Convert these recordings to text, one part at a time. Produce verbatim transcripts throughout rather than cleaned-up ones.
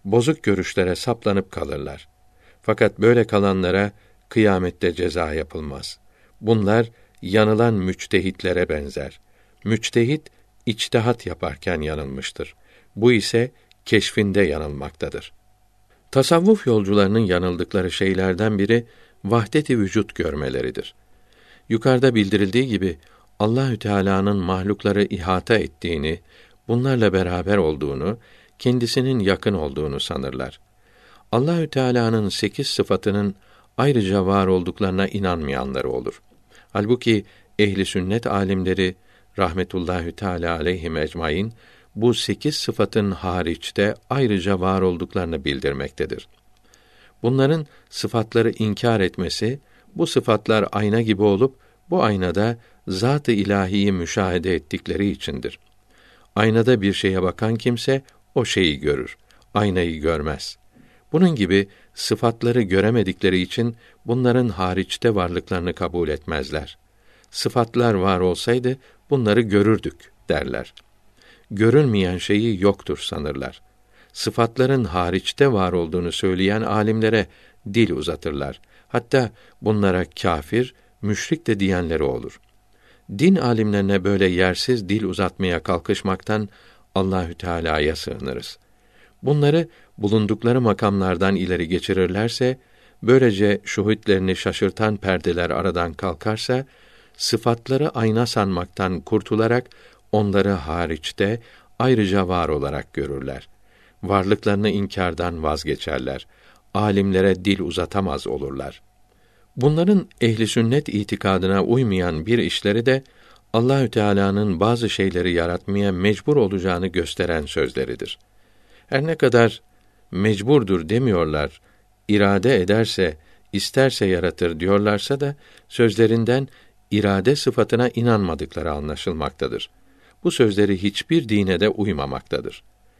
bozuk görüşlere saplanıp kalırlar. Fakat böyle kalanlara kıyamette ceza yapılmaz. Bunlar yanılan müçtehitlere benzer. Müçtehit içtihat yaparken yanılmıştır. Bu ise keşfinde yanılmaktadır. Tasavvuf yolcularının yanıldıkları şeylerden biri vahdet-i vücut görmeleridir. Yukarıda bildirildiği gibi Allahü Teala'nın mahlukları ihata ettiğini, bunlarla beraber olduğunu, kendisinin yakın olduğunu sanırlar. Allahü Teala'nın sekiz sıfatının ayrıca var olduklarına inanmayanları olur. Halbuki ehli sünnet alimleri rahmetullahi teâlâ aleyhim ecmaîn bu sekiz sıfatın hariçte ayrıca var olduklarını bildirmektedir. Bunların sıfatları inkar etmesi, bu sıfatlar ayna gibi olup bu aynada zat-ı ilahiyi müşahede ettikleri içindir. Aynada bir şeye bakan kimse o şeyi görür, aynayı görmez. Bunun gibi sıfatları göremedikleri için bunların hariçte varlıklarını kabul etmezler. Sıfatlar var olsaydı bunları görürdük derler. Görünmeyen şeyi yoktur sanırlar. Sıfatların hariçte var olduğunu söyleyen alimlere dil uzatırlar. Hatta bunlara kâfir, müşrik de diyenleri olur. Din alimlerine böyle yersiz dil uzatmaya kalkışmaktan Allahü Teala'ya sığınırız. Bunları bulundukları makamlardan ileri geçirirlerse, böylece şuhutlerini şaşırtan perdeler aradan kalkarsa, sıfatları ayna sanmaktan kurtularak onları hariçte ayrıca var olarak görürler. Varlıklarını inkârdan vazgeçerler. Alimlere dil uzatamaz olurlar. Bunların ehli sünnet itikadına uymayan bir işleri de Allahü Teala'nın bazı şeyleri yaratmaya mecbur olacağını gösteren sözleridir. Her ne kadar mecburdur demiyorlar, irade ederse, isterse yaratır diyorlarsa da sözlerinden irade sıfatına inanmadıkları anlaşılmaktadır. Bu sözleri hiçbir dine de uymamaktadır.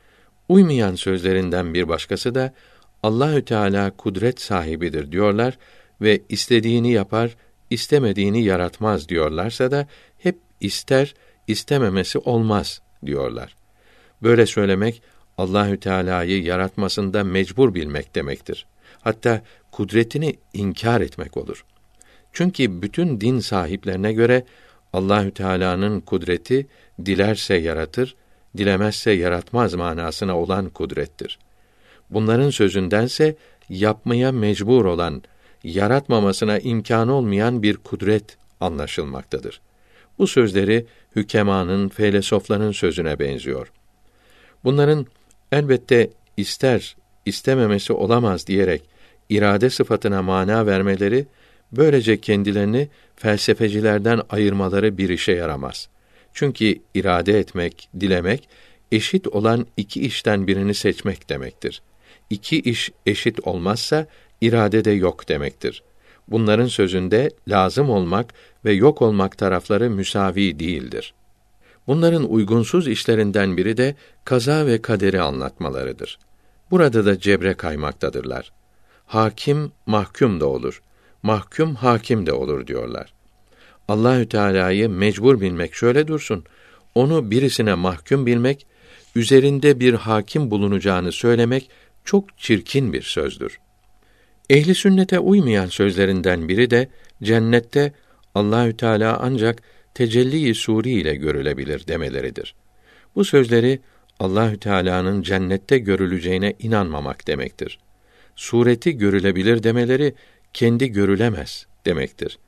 Uymayan sözlerinden bir başkası da Allahü Teala kudret sahibidir diyorlar ve istediğini yapar, istemediğini yaratmaz diyorlarsa da hep ister, istememesi olmaz diyorlar. Böyle söylemek Allahü Teala'yı yaratmasında mecbur bilmek demektir. Hatta kudretini inkar etmek olur. Çünkü bütün din sahiplerine göre Allahü Teala'nın kudreti dilerse yaratır, dilemezse yaratmaz manasına olan kudrettir. Bunların sözündense yapmaya mecbur olan, yaratmamasına imkânı olmayan bir kudret anlaşılmaktadır. Bu sözleri hükemânın, felsefelerinin sözüne benziyor. Bunların elbette ister, istememesi olamaz diyerek irade sıfatına mana vermeleri, böylece kendilerini felsefecilerden ayırmaları bir işe yaramaz. Çünkü irade etmek, dilemek, eşit olan iki işten birini seçmek demektir. İki iş eşit olmazsa, irade de yok demektir. Bunların sözünde lazım olmak ve yok olmak tarafları müsavi değildir. Bunların uygunsuz işlerinden biri de kaza ve kaderi anlatmalarıdır. Burada da cebre kaymaktadırlar. Hakim mahkum da olur, mahkum hakim de olur diyorlar. Allahü Teala'yı mecbur bilmek şöyle dursun, onu birisine mahkum bilmek, üzerinde bir hakim bulunacağını söylemek çok çirkin bir sözdür. Ehli sünnete uymayan sözlerinden biri de cennette Allahü Teala ancak tecelli-i suri ile görülebilir demeleridir. Bu sözleri Allahü Teala'nın cennette görüleceğine inanmamak demektir. Sureti görülebilir demeleri kendi görülemez demektir.